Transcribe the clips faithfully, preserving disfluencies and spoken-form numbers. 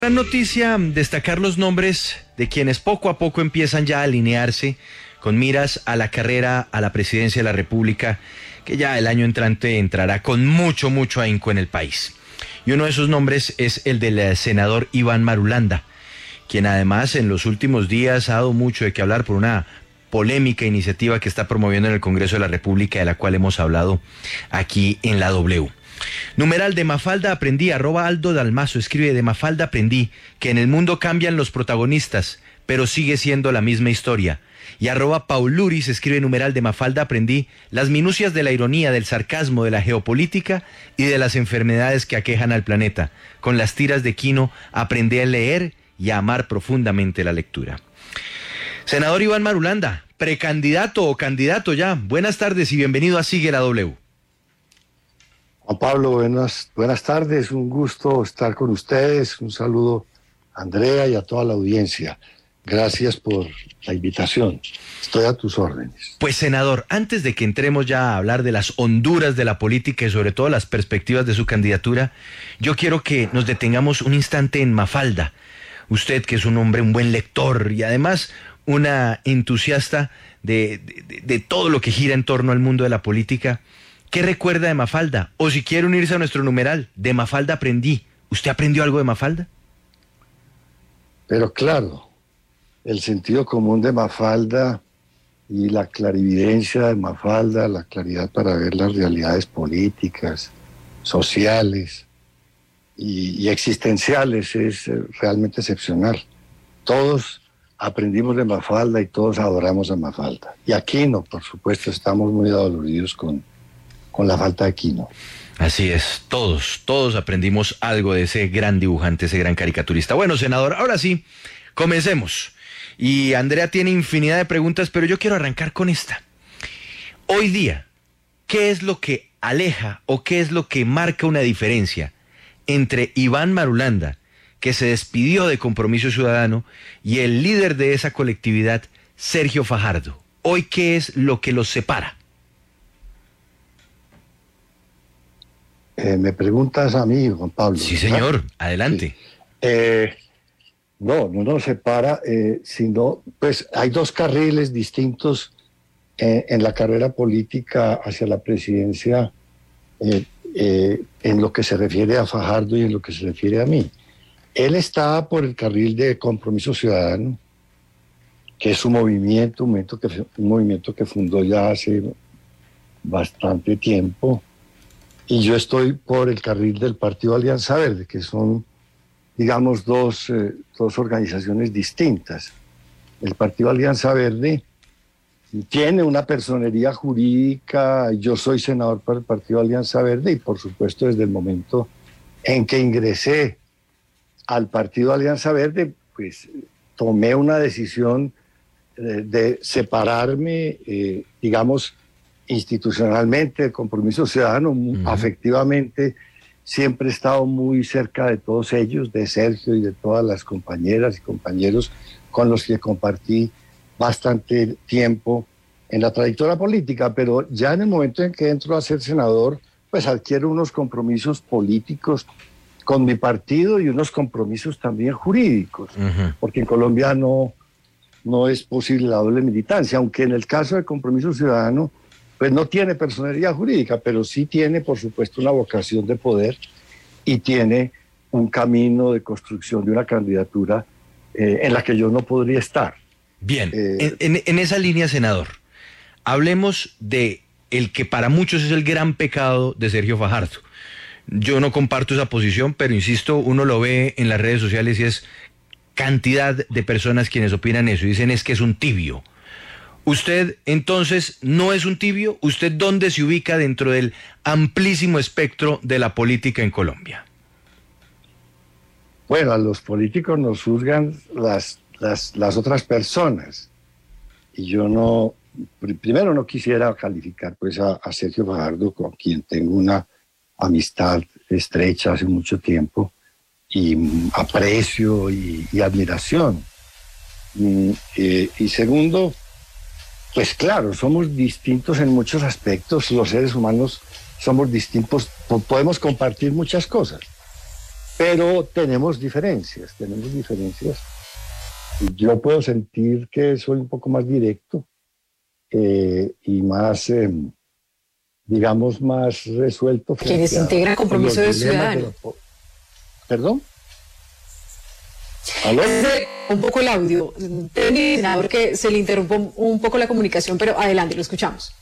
Gran noticia, destacar los nombres de quienes poco a poco empiezan ya a alinearse con miras a la carrera a la presidencia de la República, que ya el año entrante entrará con mucho, mucho ahínco en el país. Y uno de esos nombres es el del senador Iván Marulanda, quien además en los últimos días ha dado mucho de qué hablar por una polémica iniciativa que está promoviendo en el Congreso de la República, de la cual hemos hablado aquí en la W. Numeral de Mafalda aprendí, arroba Aldo Dalmazo escribe: de Mafalda aprendí que en el mundo cambian los protagonistas, pero sigue siendo la misma historia. Y arroba Pauluris escribe: numeral de Mafalda aprendí las minucias de la ironía, del sarcasmo, de la geopolítica y de las enfermedades que aquejan al planeta. Con las tiras de Quino aprendí a leer y a amar profundamente la lectura. Senador Iván Marulanda, precandidato o candidato ya, buenas tardes y bienvenido a Sigue la W. Juan Pablo, buenas, buenas tardes, un gusto estar con ustedes, un saludo a Andrea y a toda la audiencia. Gracias por la invitación, estoy a tus órdenes. Pues senador, antes de que entremos ya a hablar de las honduras de la política y sobre todo las perspectivas de su candidatura, yo quiero que nos detengamos un instante en Mafalda. Usted, que es un hombre, un buen lector y además una entusiasta de, de, de todo lo que gira en torno al mundo de la política, ¿qué recuerda de Mafalda? O si quiere unirse a nuestro numeral, de Mafalda aprendí. ¿Usted aprendió algo de Mafalda? Pero claro, el sentido común de Mafalda y la clarividencia de Mafalda, la claridad para ver las realidades políticas, sociales y, y existenciales es realmente excepcional. Todos aprendimos de Mafalda y todos adoramos a Mafalda. Y aquí no, por supuesto, estamos muy adoloridos con con la falta de Quino. Así es, todos, todos aprendimos algo de ese gran dibujante, ese gran caricaturista. Bueno, senador, ahora sí, comencemos. Y Andrea tiene infinidad de preguntas, pero yo quiero arrancar con esta. Hoy día, ¿qué es lo que aleja o qué es lo que marca una diferencia entre Iván Marulanda, que se despidió de Compromiso Ciudadano, y el líder de esa colectividad, Sergio Fajardo? Hoy, ¿qué es lo que los separa? Eh, me preguntas a mí, Juan Pablo. Sí, ¿verdad? Señor, adelante. Sí. Eh, no, no nos separa, eh, sino, pues hay dos carriles distintos eh, en la carrera política hacia la presidencia eh, eh, en lo que se refiere a Fajardo y en lo que se refiere a mí. Él está por el carril de Compromiso Ciudadano, que es un movimiento, un movimiento que, un movimiento que fundó ya hace bastante tiempo. Y yo estoy por el carril del Partido Alianza Verde, que son, digamos, dos, eh, dos organizaciones distintas. El Partido Alianza Verde tiene una personería jurídica, yo soy senador para el Partido Alianza Verde y por supuesto desde el momento en que ingresé al Partido Alianza Verde, pues tomé una decisión de, de separarme, eh, digamos, institucionalmente, el Compromiso Ciudadano, uh-huh. afectivamente, siempre he estado muy cerca de todos ellos, de Sergio y de todas las compañeras y compañeros con los que compartí bastante tiempo en la trayectoria política, pero ya en el momento en que entro a ser senador, pues adquiero unos compromisos políticos con mi partido y unos compromisos también jurídicos, uh-huh. porque en Colombia no, no es posible la doble militancia, aunque en el caso del Compromiso Ciudadano pues no tiene personería jurídica, pero sí tiene, por supuesto, una vocación de poder y tiene un camino de construcción de una candidatura eh, en la que yo no podría estar. Bien, eh, en, en, en esa línea, senador, hablemos de el que para muchos es el gran pecado de Sergio Fajardo. Yo no comparto esa posición, pero insisto, uno lo ve en las redes sociales y es cantidad de personas quienes opinan eso y dicen es que es un tibio. ¿Usted entonces no es un tibio? ¿Usted dónde se ubica dentro del amplísimo espectro de la política en Colombia? Bueno, a los políticos nos juzgan las, las, las otras personas. Y yo no, primero no quisiera calificar pues a, a Sergio Fajardo, con quien tengo una amistad estrecha hace mucho tiempo, y aprecio y, y admiración. Y, eh, y segundo, pues claro, somos distintos en muchos aspectos, los seres humanos somos distintos, podemos compartir muchas cosas, pero tenemos diferencias, tenemos diferencias. Yo puedo sentir que soy un poco más directo eh, y más, eh, digamos, más resuelto. Quienes integran Compromiso de Ciudadano. De la... ¿Perdón? ¿Aló? Un poco el audio. Senador, que se le interrumpió un poco la comunicación, pero adelante, lo escuchamos.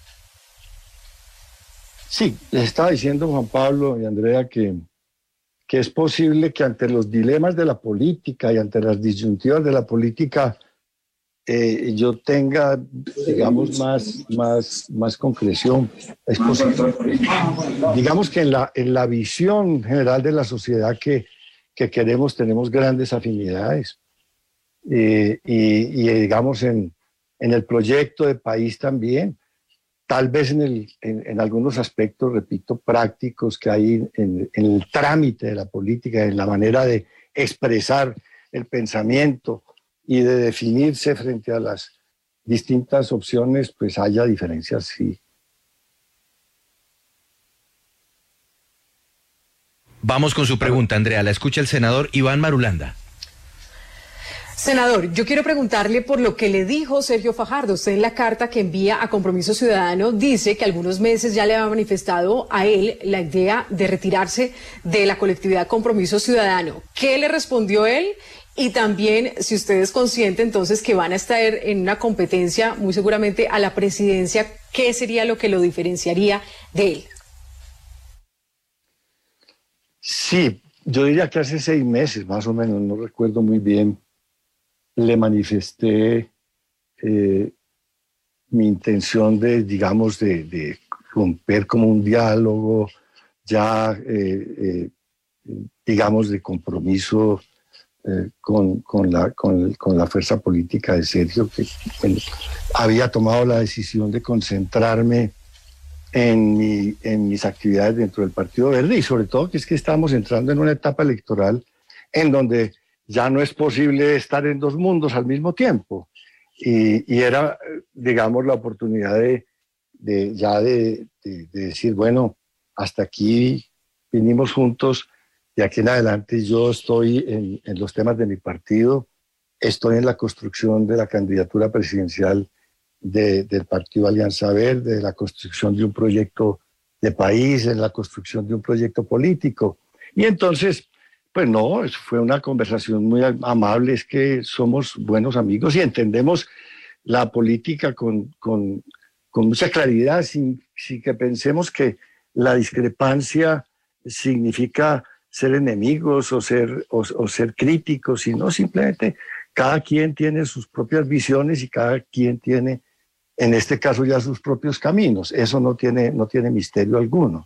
Sí, les estaba diciendo Juan Pablo y Andrea que, que es posible que ante los dilemas de la política y ante las disyuntivas de la política eh, yo tenga, digamos, más, más, más concreción. Es posible. Digamos que en la, en la visión general de la sociedad que, que queremos tenemos grandes afinidades eh, y, y digamos en, en el proyecto de país también. Tal vez en, el, en, en algunos aspectos, repito, prácticos que hay en, en el trámite de la política, en la manera de expresar el pensamiento y de definirse frente a las distintas opciones, pues haya diferencias, sí. Vamos con su pregunta, Andrea. La escucha el senador Iván Marulanda. Senador, yo quiero preguntarle por lo que le dijo Sergio Fajardo. Usted en la carta que envía a Compromiso Ciudadano dice que algunos meses ya le ha manifestado a él la idea de retirarse de la colectividad Compromiso Ciudadano. ¿Qué le respondió él? Y también, si usted es consciente entonces que van a estar en una competencia muy seguramente a la presidencia, ¿qué sería lo que lo diferenciaría de él? Sí, yo diría que hace seis meses más o menos, no recuerdo muy bien, le manifesté eh, mi intención de, digamos, de, de romper como un diálogo ya, eh, eh, digamos, de compromiso eh, con, con, la, con, con la fuerza política de Sergio, que bueno, había tomado la decisión de concentrarme en, mi, en mis actividades dentro del Partido Verde y sobre todo que es que estamos entrando en una etapa electoral en donde ya no es posible estar en dos mundos al mismo tiempo. Y, y era, digamos, la oportunidad de, de ya de, de, de decir, bueno, hasta aquí vinimos juntos, de aquí en adelante yo estoy en, en los temas de mi partido, estoy en la construcción de la candidatura presidencial de, del Partido Alianza Verde, de la construcción de un proyecto de país, en la construcción de un proyecto político. Y entonces... Pues no, fue una conversación muy amable, es que somos buenos amigos y entendemos la política con, con, con mucha claridad, sin, sin que pensemos que la discrepancia significa ser enemigos o ser, o, o ser críticos, sino simplemente cada quien tiene sus propias visiones y cada quien tiene, en este caso ya sus propios caminos. Eso no tiene, no tiene misterio alguno.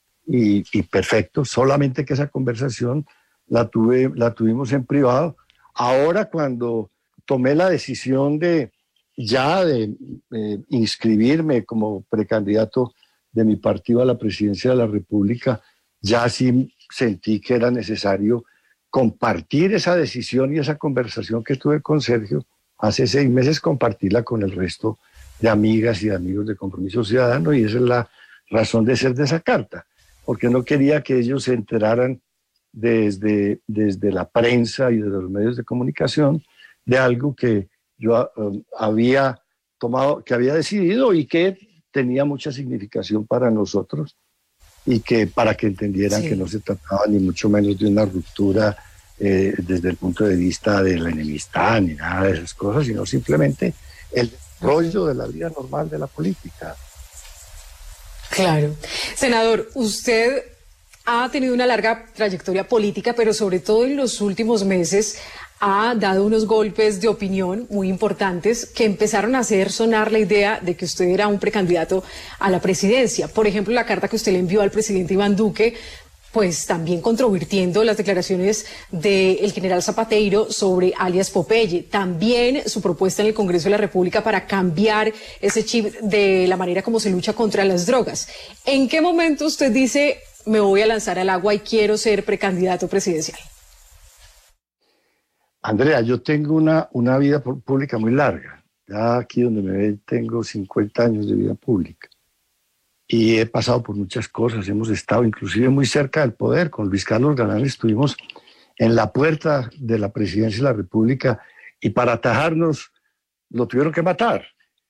Y, y perfecto, solamente que esa conversación La, tuve, la tuvimos en privado. Ahora cuando tomé la decisión de ya de eh, inscribirme como precandidato de mi partido a la presidencia de la República, ya sí sentí que era necesario compartir esa decisión y esa conversación que tuve con Sergio hace seis meses, compartirla con el resto de amigas y amigos de Compromiso Ciudadano, y esa es la razón de ser de esa carta, porque no quería que ellos se enteraran Desde, desde la prensa y de los medios de comunicación de algo que yo um, había tomado, que había decidido y que tenía mucha significación para nosotros y que para que entendieran sí. que no se trataba ni mucho menos de una ruptura eh, desde el punto de vista de la enemistad ni nada de esas cosas, sino simplemente el desarrollo de la vida normal de la política. Claro. Senador, usted ha tenido una larga trayectoria política, pero sobre todo en los últimos meses ha dado unos golpes de opinión muy importantes que empezaron a hacer sonar la idea de que usted era un precandidato a la presidencia. Por ejemplo, la carta que usted le envió al presidente Iván Duque, pues también controvirtiendo las declaraciones del general Zapateiro sobre alias Popeye. También su propuesta en el Congreso de la República para cambiar ese chip de la manera como se lucha contra las drogas. ¿En qué momento usted dice, me voy a lanzar al agua y quiero ser precandidato presidencial? Andrea, yo tengo una, una vida pública muy larga. Ya aquí donde me ven tengo cincuenta años de vida pública. y he pasado por muchas cosas. Hemos estado inclusive muy cerca del poder. Con Luis Carlos Galán estuvimos en la puerta de la presidencia de la República y para atajarnos lo tuvieron que matar.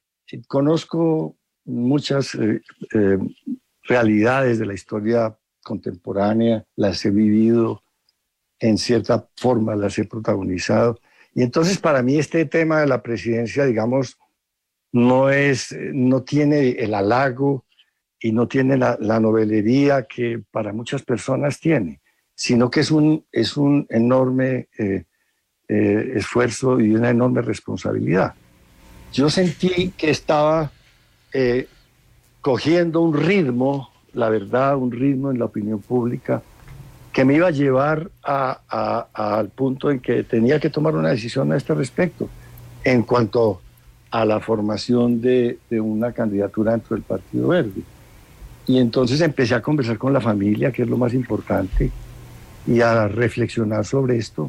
Conozco muchas eh, eh, realidades de la historia contemporánea, las he vivido, en cierta forma las he protagonizado. Y entonces para mí este tema de la presidencia, digamos, no, es, no tiene el halago y no tiene la, la novelería que para muchas personas tiene, sino que es un, es un enorme eh, eh, esfuerzo y una enorme responsabilidad. Yo sentí que estaba eh, cogiendo un ritmo, la verdad, un ritmo en la opinión pública que me iba a llevar a, a, a, al punto en que tenía que tomar una decisión a este respecto en cuanto a la formación de, de una candidatura dentro del Partido Verde. Y entonces empecé a conversar con la familia, que es lo más importante, y a reflexionar sobre esto.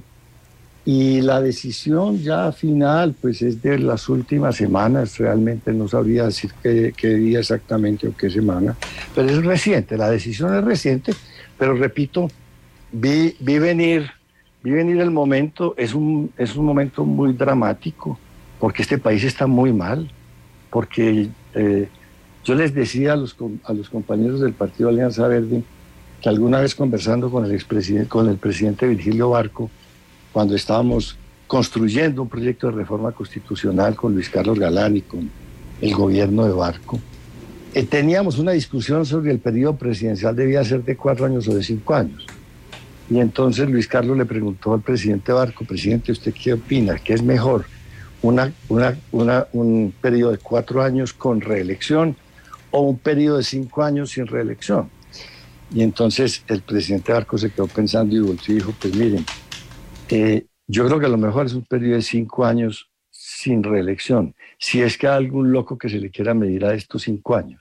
Y la decisión ya final, pues es de las últimas semanas, realmente no sabría decir qué, qué día exactamente o qué semana, pero es reciente, la decisión es reciente, pero repito, vi, vi, venir, vi venir el momento, es un, es un momento muy dramático, porque este país está muy mal, porque eh, yo les decía a los, a los compañeros del Partido Alianza Verde que alguna vez conversando con el expresidente, con el presidente Virgilio Barco, cuando estábamos construyendo un proyecto de reforma constitucional con Luis Carlos Galán y con el gobierno de Barco, eh, teníamos una discusión sobre el periodo presidencial debía ser de cuatro años o de cinco años. Y entonces Luis Carlos le preguntó al presidente Barco, presidente, ¿usted qué opina? ¿Qué es mejor? Una, una, una, ¿Un periodo de cuatro años con reelección o un periodo de cinco años sin reelección? Y entonces el presidente Barco se quedó pensando y volvió y dijo, pues miren, Eh, yo creo que lo mejor es un periodo de cinco años sin reelección, si es que hay algún loco que se le quiera medir a estos cinco años.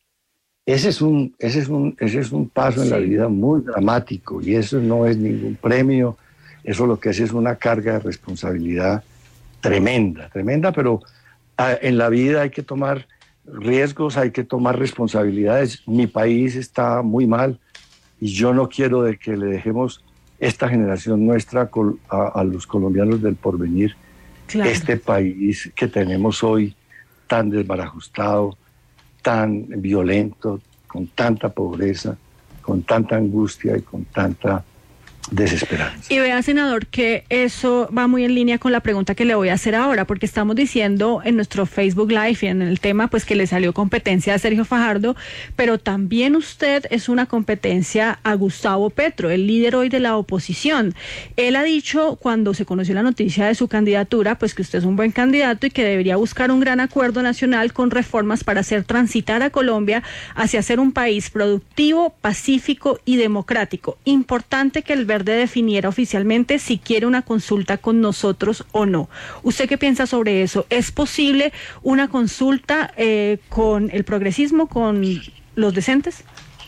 Ese es un, ese es un, ese es un paso en sí. La vida muy dramático y eso no es ningún premio, eso lo que es es una carga de responsabilidad tremenda, tremenda, pero a, en la vida hay que tomar riesgos, hay que tomar responsabilidades. Mi país está muy mal y yo no quiero de que le dejemos esta generación nuestra a, a los colombianos del porvenir, claro. Este país que tenemos hoy tan desbarajustado, tan violento, con tanta pobreza, con tanta angustia y con tanta desesperanza. Y vea, senador, que eso va muy en línea con la pregunta que le voy a hacer ahora, porque estamos diciendo en nuestro Facebook Live y en el tema pues que le salió competencia a Sergio Fajardo, pero también usted es una competencia a Gustavo Petro, el líder hoy de la oposición. Él ha dicho cuando se conoció la noticia de su candidatura, pues que usted es un buen candidato y que debería buscar un gran acuerdo nacional con reformas para hacer transitar a Colombia hacia ser un país productivo, pacífico y democrático. Importante que el Verde definiera oficialmente si quiere una consulta con nosotros o no. ¿Usted qué piensa sobre eso? ¿Es posible una consulta eh, con el progresismo, con los decentes?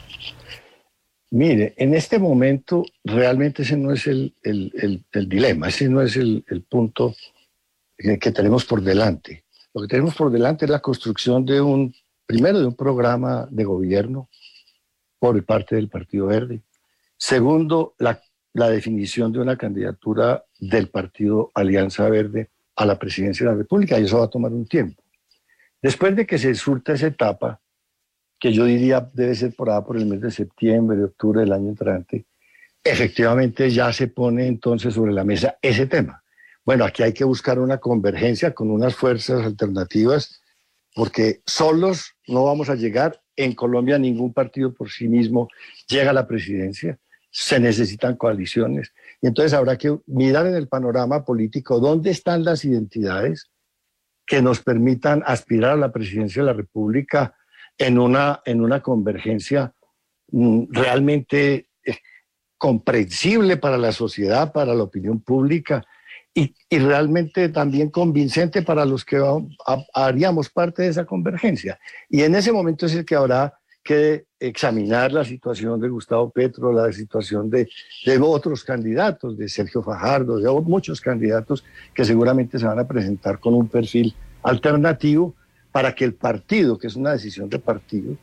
Mire, en este momento realmente ese no es el, el, el, el dilema, ese no es el, el punto que, que tenemos por delante. Lo que tenemos por delante es la construcción de un, primero de un programa de gobierno por parte del Partido Verde. Segundo, la la definición de una candidatura del Partido Alianza Verde a la presidencia de la República, y eso va a tomar un tiempo. Después de que se surta esa etapa, que yo diría debe ser por ahí por el mes de septiembre, de octubre del año entrante, efectivamente ya se pone entonces sobre la mesa ese tema. Bueno, aquí hay que buscar una convergencia con unas fuerzas alternativas, porque solos no vamos a llegar. En Colombia ningún partido por sí mismo llega a la presidencia. Se necesitan coaliciones. Y entonces habrá que mirar en el panorama político dónde están las identidades que nos permitan aspirar a la presidencia de la República en una, en una convergencia mm, realmente eh, comprensible para la sociedad, para la opinión pública y, y realmente también convincente para los que va, a, haríamos parte de esa convergencia. Y en ese momento es el que habrá que examinar la situación de Gustavo Petro, la situación de, de otros candidatos, de Sergio Fajardo, de muchos candidatos que seguramente se van a presentar con un perfil alternativo para que el partido, que es una decisión de partido,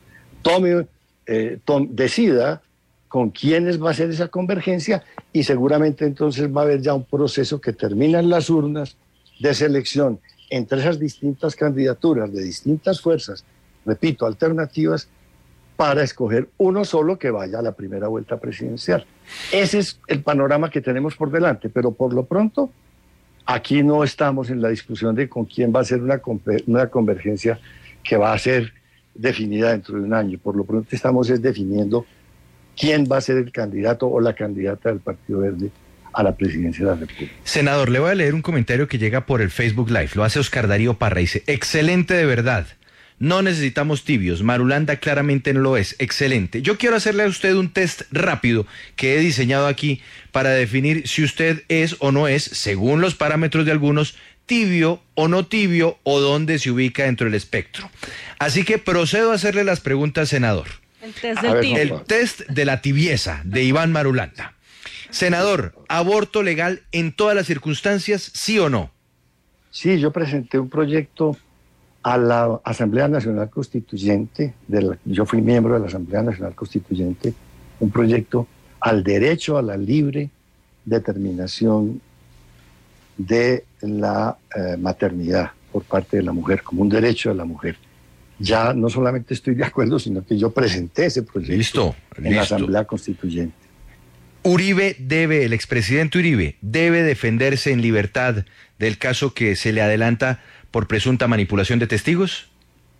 tome, eh, tome, decida con quiénes va a hacer esa convergencia y seguramente entonces va a haber ya un proceso que termina en las urnas de selección entre esas distintas candidaturas de distintas fuerzas, repito, alternativas, para escoger uno solo que vaya a la primera vuelta presidencial. Ese es el panorama que tenemos por delante, pero por lo pronto aquí no estamos en la discusión de con quién va a ser una, una convergencia que va a ser definida dentro de un año. Por lo pronto estamos es definiendo quién va a ser el candidato o la candidata del Partido Verde a la presidencia de la República. Senador, le voy a leer un comentario que llega por el Facebook Live. Lo hace Oscar Darío Parra. Dice, excelente de verdad. No necesitamos tibios. Marulanda claramente no lo es. Excelente. Yo quiero hacerle a usted un test rápido que he diseñado aquí para definir si usted es o no es, según los parámetros de algunos, tibio o no tibio o dónde se ubica dentro del espectro. Así que procedo a hacerle las preguntas, senador. El test del tibio. El test de la tibieza de Iván Marulanda. Senador, ¿aborto legal en todas las circunstancias, sí o no? Sí, yo presenté un proyecto a la Asamblea Nacional Constituyente, de la, yo fui miembro de la Asamblea Nacional Constituyente, un proyecto al derecho a la libre determinación de la eh, maternidad por parte de la mujer, como un derecho de la mujer. Ya no solamente estoy de acuerdo, sino que yo presenté ese proyecto listo, en listo. la Asamblea Constituyente. Uribe debe, el expresidente Uribe, debe defenderse en libertad del caso que se le adelanta por presunta manipulación de testigos.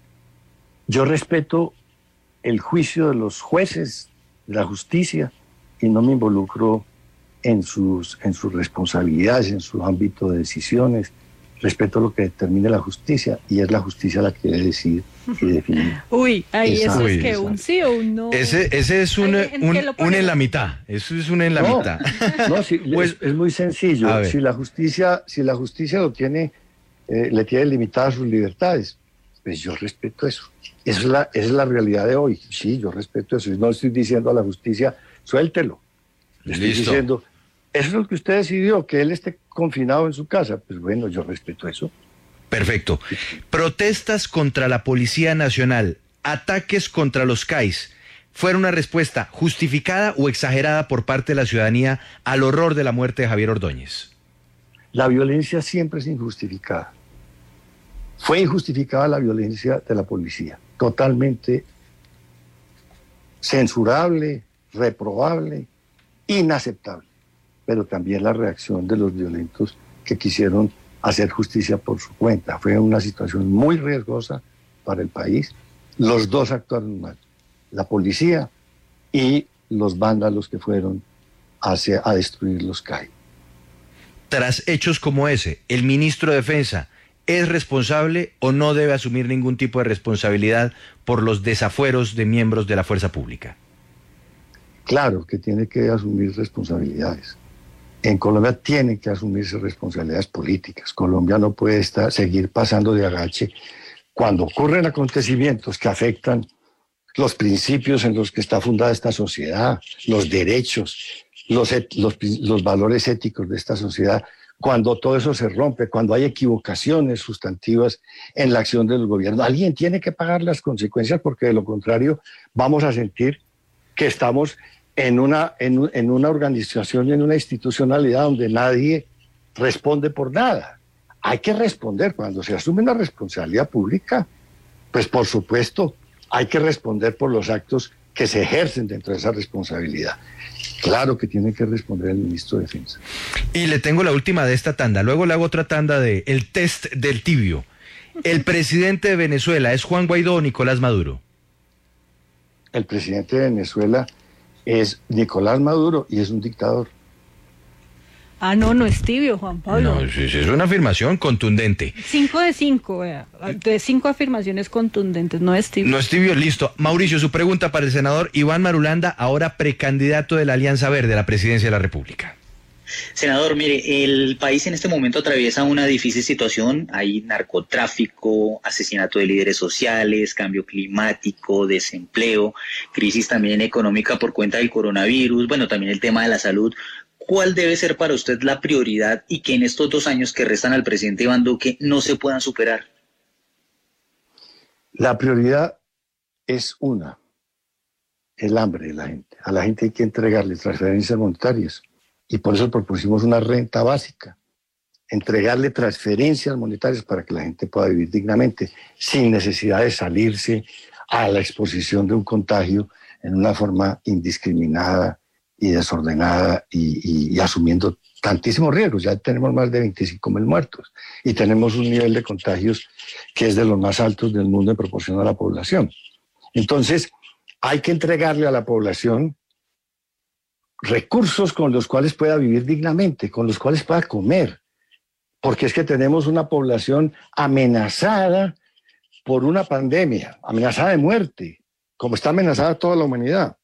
Yo respeto el juicio de los jueces, de la justicia, y no me involucro en sus, en sus responsabilidades, en su ámbito de decisiones. Respeto lo que determine la justicia, y es la justicia la que debe decidir y definir. Uy, ahí Esa, eso es uy, que esa. un sí o un no. Ese, ese es un, Hay gente un, que lo pone- un en la mitad. Eso es un en la No, mitad. No, sí, Pues- es, es muy sencillo. A ver. Si la justicia, si la justicia lo tiene, eh, le tiene limitadas sus libertades, pues yo respeto eso. Esa es la, esa es la realidad de hoy. Sí, yo respeto eso. No estoy diciendo a la justicia, suéltelo. Le estoy Listo. diciendo, eso es lo que usted decidió, que él esté confinado en su casa. Pues bueno, yo respeto eso. Perfecto. Protestas contra la Policía Nacional, ataques contra los C A I S, ¿fueron una respuesta justificada o exagerada por parte de la ciudadanía al horror de la muerte de Javier Ordóñez? La violencia siempre es injustificada. Fue injustificada la violencia de la policía, totalmente censurable, reprobable, inaceptable, pero también la reacción de los violentos que quisieron hacer justicia por su cuenta. Fue una situación muy riesgosa para el país. Los dos actuaron mal, la policía y los vándalos que fueron hacia, a destruir los C A I. Tras hechos como ese, ¿el ministro de Defensa es responsable o no debe asumir ningún tipo de responsabilidad por los desafueros de miembros de la fuerza pública? Claro que tiene que asumir responsabilidades. En Colombia tienen que asumirse responsabilidades políticas. Colombia no puede estar, seguir pasando de agache cuando ocurren acontecimientos que afectan los principios en los que está fundada esta sociedad, los derechos, los, et- los, los valores éticos de esta sociedad. Cuando todo eso se rompe, cuando hay equivocaciones sustantivas en la acción del gobierno, alguien tiene que pagar las consecuencias, porque de lo contrario vamos a sentir que estamos en una, en, un- en una organización y en una institucionalidad donde nadie responde por nada. Hay que responder cuando se asume una responsabilidad pública, pues por supuesto hay que responder por los actos que se ejercen dentro de esa responsabilidad. Claro que tiene que responder el ministro de Defensa. Y le tengo la última de esta tanda, luego le hago otra tanda de el test del tibio. ¿El presidente de Venezuela es Juan Guaidó o Nicolás Maduro? El presidente de Venezuela es Nicolás Maduro y es un dictador. Ah, no, no es tibio, Juan Pablo. No, sí, sí, es una afirmación contundente. Cinco de cinco, vea, de cinco afirmaciones contundentes, no es tibio. No es tibio, listo. Mauricio, su pregunta para el senador Iván Marulanda, ahora precandidato de la Alianza Verde a la presidencia de la República. Senador, mire, el país en este momento atraviesa una difícil situación. Hay narcotráfico, asesinato de líderes sociales, cambio climático, desempleo, crisis también económica por cuenta del coronavirus, bueno, también el tema de la salud. ¿Cuál debe ser para usted la prioridad y que en estos dos años que restan al presidente Iván Duque no se puedan superar? La prioridad es una, el hambre de la gente. A la gente hay que entregarle transferencias monetarias y por eso propusimos una renta básica, entregarle transferencias monetarias para que la gente pueda vivir dignamente, sin necesidad de salirse a la exposición de un contagio en una forma indiscriminada y desordenada y, y, y asumiendo tantísimos riesgos. Ya tenemos más de veinticinco mil muertos y tenemos un nivel de contagios que es de los más altos del mundo en proporción a la población. Entonces, hay que entregarle a la población recursos con los cuales pueda vivir dignamente, con los cuales pueda comer, porque es que tenemos una población amenazada por una pandemia, amenazada de muerte, como está amenazada toda la humanidad,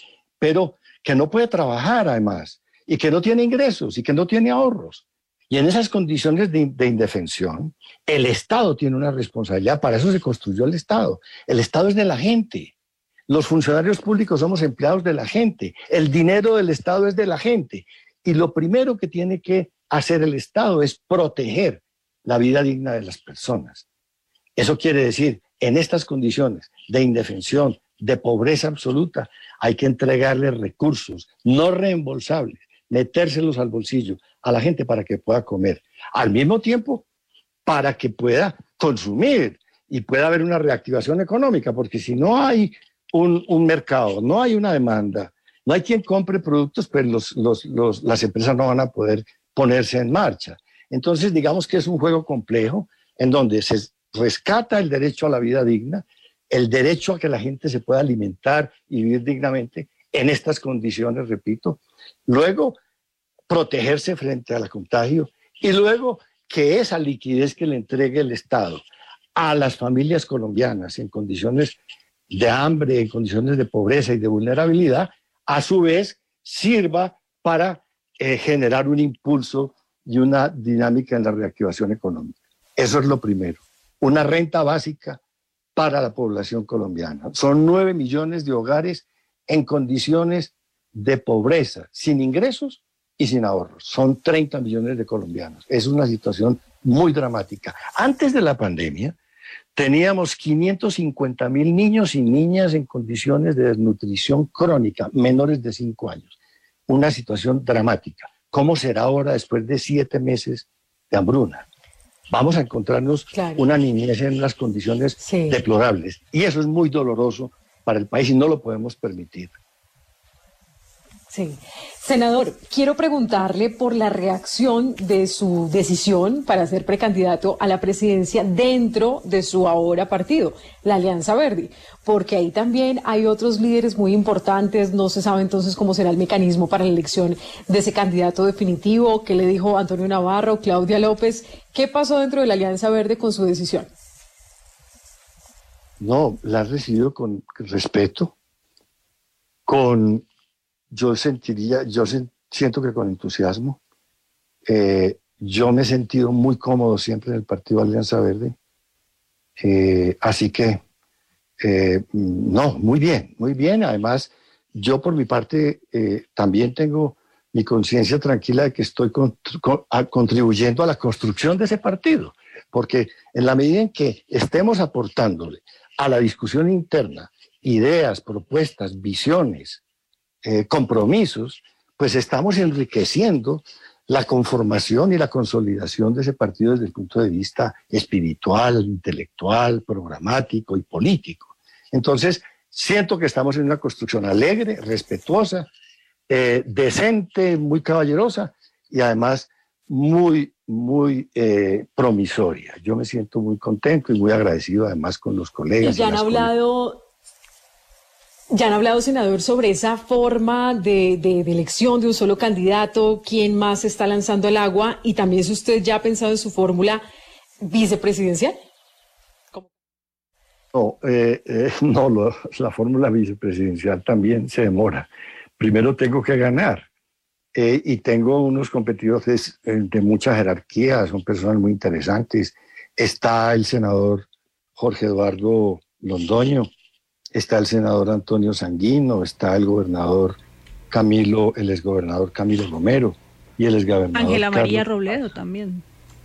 pero que no puede trabajar además, y que no tiene ingresos, y que no tiene ahorros. Y en esas condiciones de, de indefensión, el Estado tiene una responsabilidad, para eso se construyó el Estado. El Estado es de la gente. Los funcionarios públicos somos empleados de la gente. El dinero del Estado es de la gente. Y lo primero que tiene que hacer el Estado es proteger la vida digna de las personas. Eso quiere decir, en estas condiciones de indefensión, de pobreza absoluta, hay que entregarle recursos no reembolsables, metérselos al bolsillo a la gente para que pueda comer. Al mismo tiempo, para que pueda consumir y pueda haber una reactivación económica, porque si no hay un, un mercado, no hay una demanda, no hay quien compre productos, pues los, los, los, las empresas no van a poder ponerse en marcha. Entonces, digamos que es un juego complejo en donde se rescata el derecho a la vida digna, el derecho a que la gente se pueda alimentar y vivir dignamente en estas condiciones, repito. Luego, protegerse frente al contagio y luego que esa liquidez que le entregue el Estado a las familias colombianas en condiciones de hambre, en condiciones de pobreza y de vulnerabilidad, a su vez sirva para eh, generar un impulso y una dinámica en la reactivación económica. Eso es lo primero. Una renta básica para la población colombiana. Son nueve millones de hogares en condiciones de pobreza, sin ingresos y sin ahorros. Son treinta millones de colombianos. Es una situación muy dramática. Antes de la pandemia, teníamos quinientos cincuenta mil niños y niñas en condiciones de desnutrición crónica, menores de cinco años. Una situación dramática. ¿Cómo será ahora después de siete meses de hambruna? Vamos a encontrarnos claro. una niñez en unas condiciones sí. deplorables. Y eso es muy doloroso para el país y no lo podemos permitir. Sí. Senador, quiero preguntarle por la reacción de su decisión para ser precandidato a la presidencia dentro de su ahora partido, la Alianza Verde, porque ahí también hay otros líderes muy importantes. No se sabe entonces cómo será el mecanismo para la elección de ese candidato definitivo. ¿Qué le dijo Antonio Navarro, Claudia López? ¿Qué pasó dentro de la Alianza Verde con su decisión? No, la he recibido con respeto, con... Yo sentiría, yo siento que con entusiasmo. Eh, yo me he sentido muy cómodo siempre en el Partido Alianza Verde. Eh, así que, eh, no, muy bien, muy bien. Además, yo por mi parte eh, también tengo mi conciencia tranquila de que estoy con, con, a, contribuyendo a la construcción de ese partido. Porque en la medida en que estemos aportándole a la discusión interna ideas, propuestas, visiones, Eh, compromisos, pues estamos enriqueciendo la conformación y la consolidación de ese partido desde el punto de vista espiritual, intelectual, programático y político. Entonces, siento que estamos en una construcción alegre, respetuosa, eh, decente, muy caballerosa y además muy, muy eh, promisoria. Yo me siento muy contento y muy agradecido además con los colegas. Y ya han hablado... Ya han hablado, senador, sobre esa forma de, de, de elección de un solo candidato, quién más está lanzando el agua, y también si usted ya ha pensado en su fórmula vicepresidencial. ¿Cómo? No, eh, eh, no lo, la fórmula vicepresidencial también se demora. Primero tengo que ganar eh, y tengo unos competidores de mucha jerarquía, son personas muy interesantes. Está el senador Jorge Eduardo Londoño, está el senador Antonio Sanguino, está el gobernador Camilo, el exgobernador Camilo Romero y el exgobernador Ángela María Carlos Robledo también.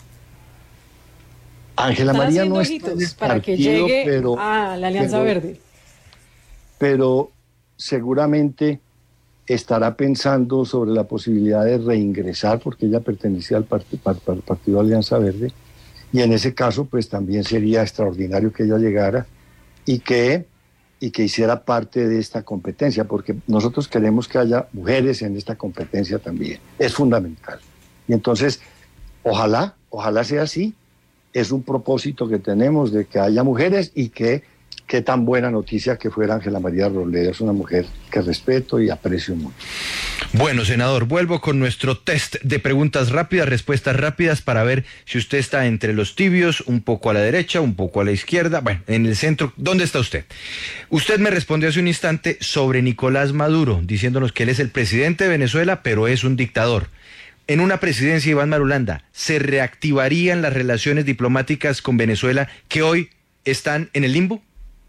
Ángela María no está en el para partido, que llegue pero, a la Alianza pero, Verde. Pero seguramente estará pensando sobre la posibilidad de reingresar, porque ella pertenecía al part- part- part- Partido Alianza Verde, y en ese caso pues también sería extraordinario que ella llegara y que, y que hiciera parte de esta competencia, porque nosotros queremos que haya mujeres en esta competencia también, es fundamental. Y entonces, ojalá, ojalá sea así, es un propósito que tenemos de que haya mujeres y que, qué tan buena noticia que fuera Ángela María Robledo, es una mujer que respeto y aprecio mucho. Bueno, senador, vuelvo con nuestro test de preguntas rápidas, respuestas rápidas para ver si usted está entre los tibios, un poco a la derecha, un poco a la izquierda, bueno, en el centro. ¿Dónde está usted? Usted me respondió hace un instante sobre Nicolás Maduro, diciéndonos que él es el presidente de Venezuela, pero es un dictador. En una presidencia, Iván Marulanda, ¿se reactivarían las relaciones diplomáticas con Venezuela que hoy están en el limbo?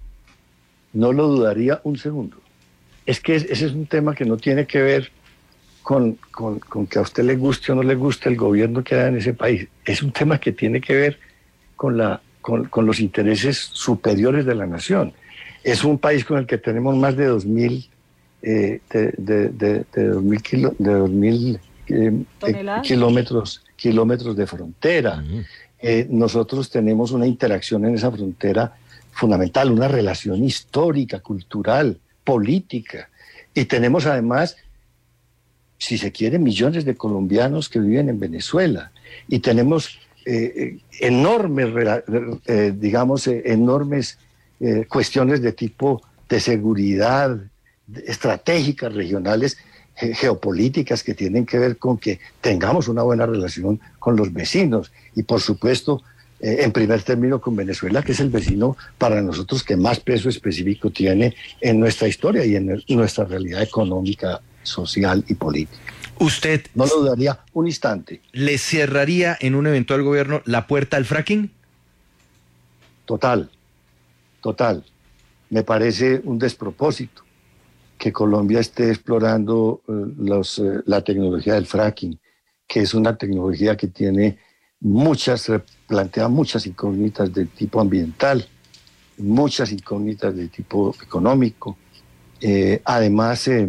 No lo dudaría un segundo. Es que ese es un tema que no tiene que ver con, con, con que a usted le guste o no le guste el gobierno que haya en ese país. Es un tema que tiene que ver con, la, con, con los intereses superiores de la nación. Es un país con el que tenemos más de dos mil eh, de, de, de, de dos mil kilo, de dos mil eh, eh, kilómetros, kilómetros de frontera. Uh-huh. Eh, nosotros tenemos una interacción en esa frontera fundamental, una relación histórica, cultural, política. Y tenemos además, si se quiere, millones de colombianos que viven en Venezuela. Y tenemos eh, enormes, eh, digamos, eh, enormes eh, cuestiones de tipo de seguridad, estratégicas, regionales, ge- geopolíticas, que tienen que ver con que tengamos una buena relación con los vecinos. Y por supuesto, Eh, en primer término con Venezuela, que es el vecino para nosotros que más peso específico tiene en nuestra historia y en el, nuestra realidad económica, social y política. ¿Usted no lo dudaría un instante? ¿Le cerraría en un eventual gobierno la puerta al fracking? Total, total. Me parece un despropósito que Colombia esté explorando uh, los, uh, la tecnología del fracking, que es una tecnología que tiene muchas, plantea muchas incógnitas de tipo ambiental, muchas incógnitas de tipo económico. Eh, además, eh,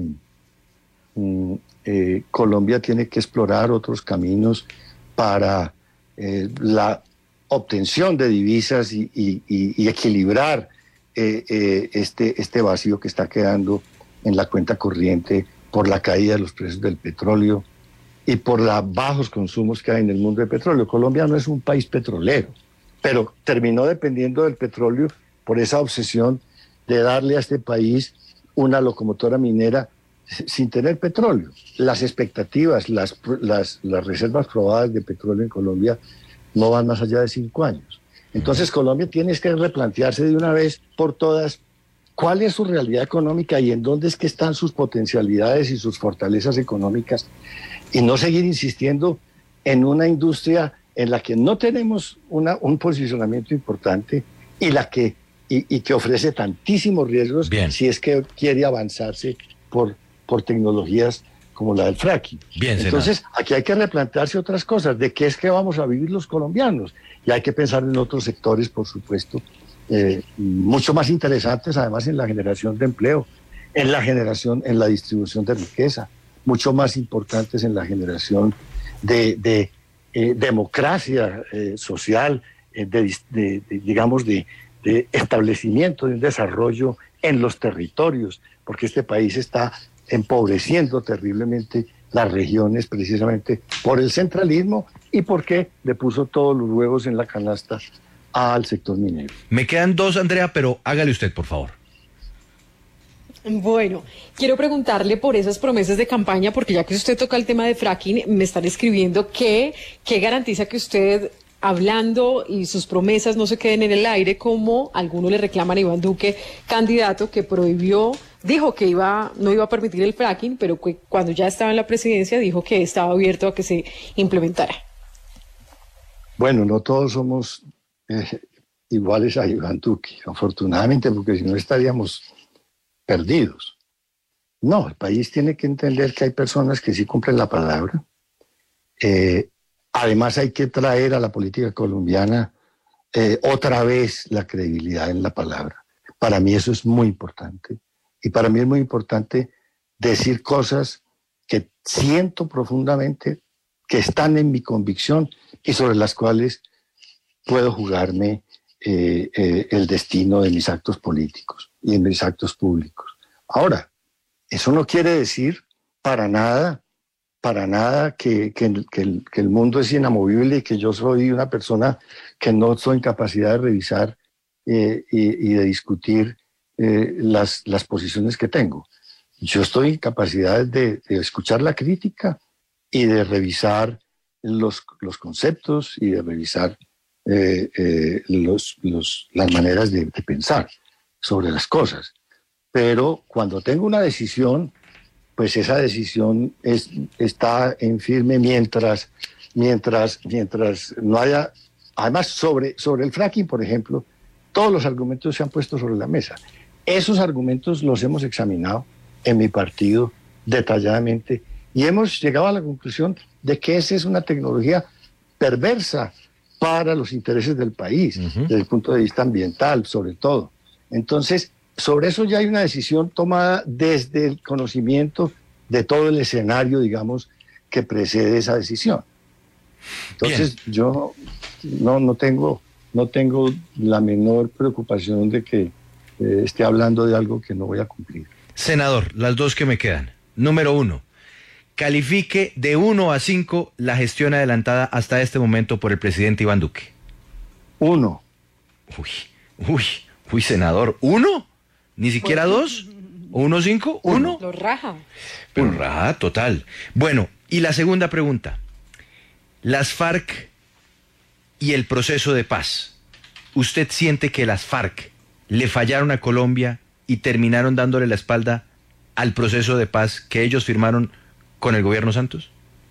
eh, Colombia tiene que explorar otros caminos para eh, la obtención de divisas y, y, y equilibrar eh, eh, este, este vacío que está quedando en la cuenta corriente por la caída de los precios del petróleo y por los bajos consumos que hay en el mundo del petróleo. Colombia no es un país petrolero, pero terminó dependiendo del petróleo por esa obsesión de darle a este país una locomotora minera sin tener petróleo. Las expectativas, las, las, las reservas probadas de petróleo en Colombia no van más allá de cinco años. Entonces Colombia tiene que replantearse de una vez por todas cuál es su realidad económica y en dónde es que están sus potencialidades y sus fortalezas económicas, y no seguir insistiendo en una industria en la que no tenemos una, un posicionamiento importante y, la que, y, y que ofrece tantísimos riesgos. Bien. Si es que quiere avanzarse por, por tecnologías como la del fracking. Bien, entonces, senador, aquí hay que replantearse otras cosas, de qué es que vamos a vivir los colombianos, y hay que pensar en otros sectores, por supuesto, eh, mucho más interesantes, además en la generación de empleo, en la generación, en la distribución de riqueza, mucho más importantes en la generación de, de eh, democracia eh, social, eh, de, de, de, digamos, de, de establecimiento de un desarrollo en los territorios, porque este país está empobreciendo terriblemente las regiones precisamente por el centralismo y porque le puso todos los huevos en la canasta al sector minero. Me quedan dos, Andrea, pero hágale usted, por favor. Bueno, quiero preguntarle por esas promesas de campaña, porque ya que usted toca el tema de fracking, me están escribiendo que, que garantiza que usted, hablando y sus promesas no se queden en el aire, como algunos le reclaman a Iván Duque, candidato que prohibió, dijo que iba, no iba a permitir el fracking, pero que cuando ya estaba en la presidencia dijo que estaba abierto a que se implementara. Bueno, no todos somos eh, iguales a Iván Duque, afortunadamente, porque si no estaríamos perdidos. No, el país tiene que entender que hay personas que sí cumplen la palabra. Eh, además hay que traer a la política colombiana eh, otra vez la credibilidad en la palabra. Para mí eso es muy importante. Y para mí es muy importante decir cosas que siento profundamente, que están en mi convicción y sobre las cuales puedo jugarme eh, eh, el destino de mis actos políticos y de mis actos públicos. Ahora, eso no quiere decir para nada, para nada que, que, que, el, que el mundo es inamovible y que yo soy una persona que no estoy en capacidad de revisar eh, y, y de discutir eh, las, las posiciones que tengo. Yo estoy en capacidad de, de escuchar la crítica y de revisar los, los conceptos y de revisar eh, eh, los, los, las maneras de, de pensar sobre las cosas. Pero cuando tengo una decisión, pues esa decisión es, está en firme mientras, mientras, mientras no haya... Además, sobre, sobre el fracking, por ejemplo, todos los argumentos se han puesto sobre la mesa. Esos argumentos los hemos examinado en mi partido detalladamente y hemos llegado a la conclusión de que esa es una tecnología perversa para los intereses del país, uh-huh. desde el punto de vista ambiental, sobre todo. Entonces, sobre eso ya hay una decisión tomada desde el conocimiento de todo el escenario, digamos, que precede esa decisión. Entonces, Bien. yo no, no, tengo, no tengo la menor preocupación de que eh, esté hablando de algo que no voy a cumplir. Senador, las dos que me quedan. Número uno, califique de uno a cinco la gestión adelantada hasta este momento por el presidente Iván Duque. Uno. Uy, uy, uy, senador, ¿uno? ¿Ni siquiera bueno, dos? ¿Uno cinco? ¿Uno? Lo raja. Pero uno. raja, total. Bueno, y la segunda pregunta. Las FARC y el proceso de paz. ¿Usted siente que las FARC le fallaron a Colombia y terminaron dándole la espalda al proceso de paz que ellos firmaron con el gobierno Santos?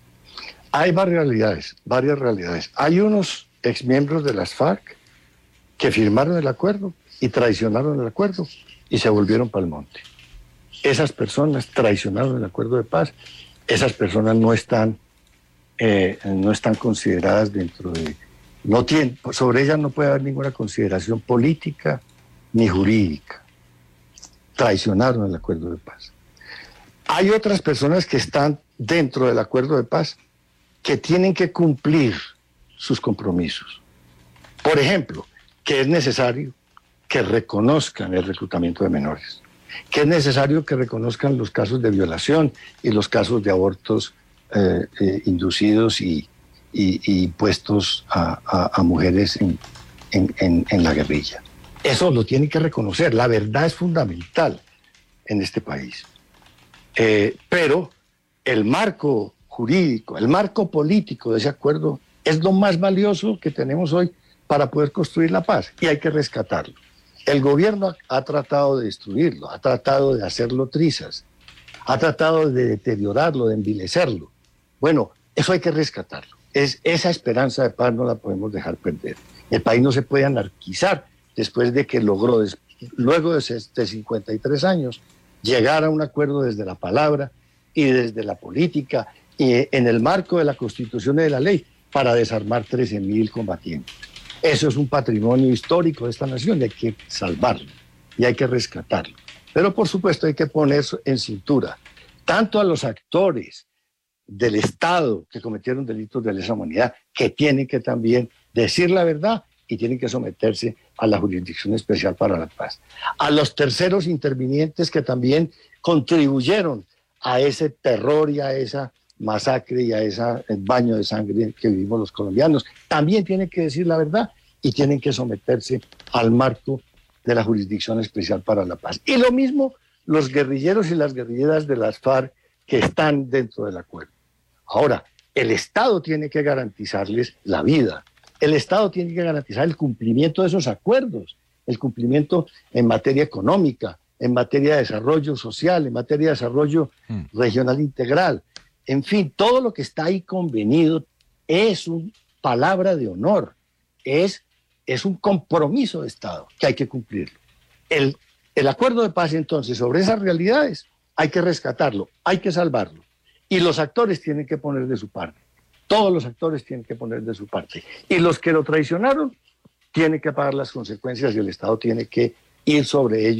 Hay varias realidades, varias realidades. Hay unos exmiembros de las FARC que firmaron el acuerdo y traicionaron el acuerdo y se volvieron para el monte. Esas personas traicionaron el acuerdo de paz. Esas personas no están, eh, no están consideradas dentro de... No tienen, sobre ellas no puede haber ninguna consideración política ni jurídica. Traicionaron el acuerdo de paz. Hay otras personas que están dentro del acuerdo de paz que tienen que cumplir sus compromisos. Por ejemplo, que es necesario que reconozcan el reclutamiento de menores, que es necesario que reconozcan los casos de violación y los casos de abortos eh, eh, inducidos y, y, y puestos a, a, a mujeres en, en, en, en la guerrilla. Eso lo tienen que reconocer. La verdad es fundamental en este país. Eh, pero el marco jurídico, el marco político de ese acuerdo es lo más valioso que tenemos hoy para poder construir la paz y hay que rescatarlo. El gobierno ha, ha tratado de destruirlo, ha tratado de hacerlo trizas, ha tratado de deteriorarlo, de envilecerlo. Bueno, eso hay que rescatarlo. Es, esa esperanza de paz no la podemos dejar perder. El país no se puede anarquizar después de que logró, des, luego de, de cincuenta y tres años, llegar a un acuerdo desde la palabra y desde la política y en el marco de la Constitución y de la ley para desarmar trece mil combatientes. Eso es un patrimonio histórico de esta nación y hay que salvarlo y hay que rescatarlo. Pero por supuesto hay que poner en cintura tanto a los actores del Estado que cometieron delitos de lesa humanidad, que tienen que también decir la verdad y tienen que someterse a la Jurisdicción Especial para la Paz. A los terceros intervinientes que también contribuyeron a ese terror y a esa masacre y a ese baño de sangre que vivimos los colombianos, también tienen que decir la verdad y tienen que someterse al marco de la Jurisdicción Especial para la Paz. Y lo mismo los guerrilleros y las guerrilleras de las FARC que están dentro del acuerdo. Ahora, el Estado tiene que garantizarles la vida. El Estado tiene que garantizar el cumplimiento de esos acuerdos, el cumplimiento en materia económica, en materia de desarrollo social, en materia de desarrollo mm. regional integral. En fin, todo lo que está ahí convenido es una palabra de honor, es, es un compromiso de Estado que hay que cumplirlo. El, el acuerdo de paz, entonces, sobre esas realidades, hay que rescatarlo, hay que salvarlo. Y los actores tienen que poner de su parte. Todos los actores tienen que poner de su parte. Y los que lo traicionaron tienen que pagar las consecuencias y el Estado tiene que ir sobre ellos con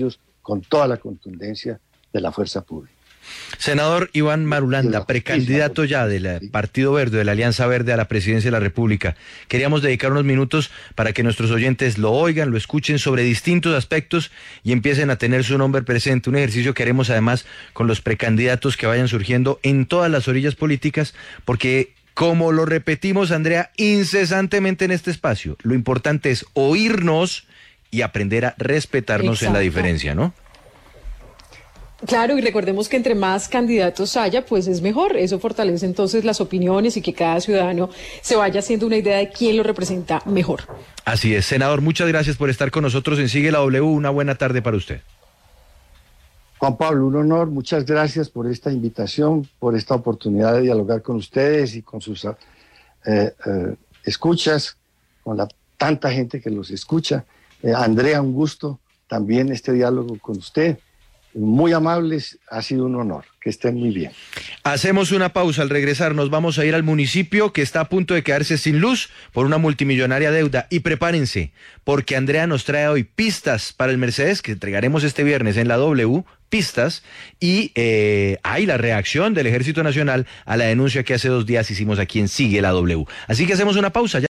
con toda la contundencia de la fuerza pública. Senador Iván Marulanda, precandidato ya del Partido Verde, de la Alianza Verde a la presidencia de la República. Queríamos dedicar unos minutos para que nuestros oyentes lo oigan, lo escuchen sobre distintos aspectos y empiecen a tener su nombre presente. Un ejercicio que haremos además con los precandidatos que vayan surgiendo en todas las orillas políticas, porque como lo repetimos, Andrea, incesantemente en este espacio, lo importante es oírnos y aprender a respetarnos. Exacto. En la diferencia, ¿no? Claro, y recordemos que entre más candidatos haya, pues es mejor. Eso fortalece entonces las opiniones y que cada ciudadano se vaya haciendo una idea de quién lo representa mejor. Así es. Senador, muchas gracias por estar con nosotros en Sigue la W. Una buena tarde para usted. Juan Pablo, un honor. Muchas gracias por esta invitación, por esta oportunidad de dialogar con ustedes y con sus eh, eh, escuchas, con la tanta gente que los escucha. Eh, Andrea, un gusto también este diálogo con usted. Muy amables, ha sido un honor. Que estén muy bien. Hacemos una pausa. Al regresar nos vamos a ir al municipio que está a punto de quedarse sin luz por una multimillonaria deuda. Y prepárense, porque Andrea nos trae hoy pistas para el Mercedes que entregaremos este viernes en la W, pistas, y eh, hay la reacción del Ejército Nacional a la denuncia que hace dos días hicimos aquí en Sigue la W. Así que hacemos una pausa. Ya